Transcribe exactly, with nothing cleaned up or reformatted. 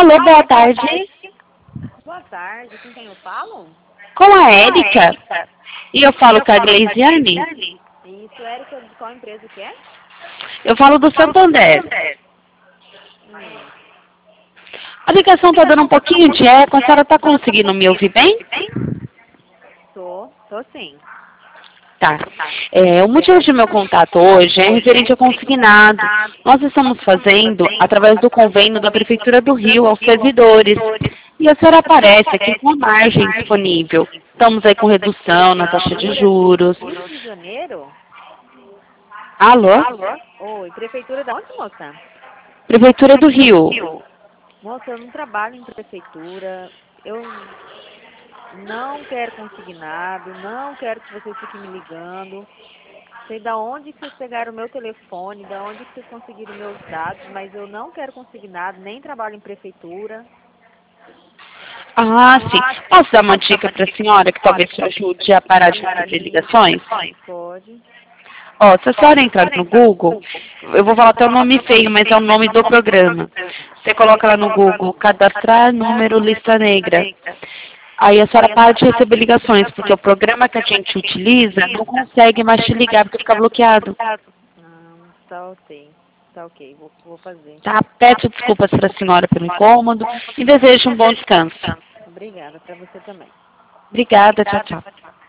Alô, boa tarde. Boa tarde, com quem eu falo? Com a Érica. E eu falo com a Gleisiane. Isso, Érica, de qual empresa que é? Eu falo do Santander. Hum. A ligação está dando um pouquinho de eco. A senhora está conseguindo me ouvir bem? Tô, tô sim. Tá. É, o motivo de meu contato hoje é referente ao consignado. Nós estamos fazendo através do convênio da Prefeitura do Rio aos servidores. E a senhora aparece aqui com a margem disponível. Estamos aí com redução na taxa de juros. Rio de Janeiro? Alô? Oi, prefeitura da onde, moça? Prefeitura do Rio. Moça, eu não trabalho em prefeitura, eu não quero consignado, não quero que vocês fiquem me ligando. Sei da onde que vocês pegaram o meu telefone, da onde que vocês conseguiram meus dados, mas eu não quero consignado, nem trabalho em prefeitura. Ah, sim. Posso dar uma dica para a senhora que talvez te ajude a parar de receber ligações? Pode. Ó, se a senhora entrar no Google, eu vou falar até o nome feio, mas é o nome do programa. Você coloca lá no Google, cadastrar número lista negra. Aí a senhora para de receber ligações, porque o programa que a gente utiliza não consegue mais te ligar porque fica bloqueado. Ah, tá ok. Tá ok, vou, vou fazer. Tá? Peço desculpas para a senhora pelo incômodo e desejo um bom descanso. Obrigada, para você também. Obrigada, tchau, tchau.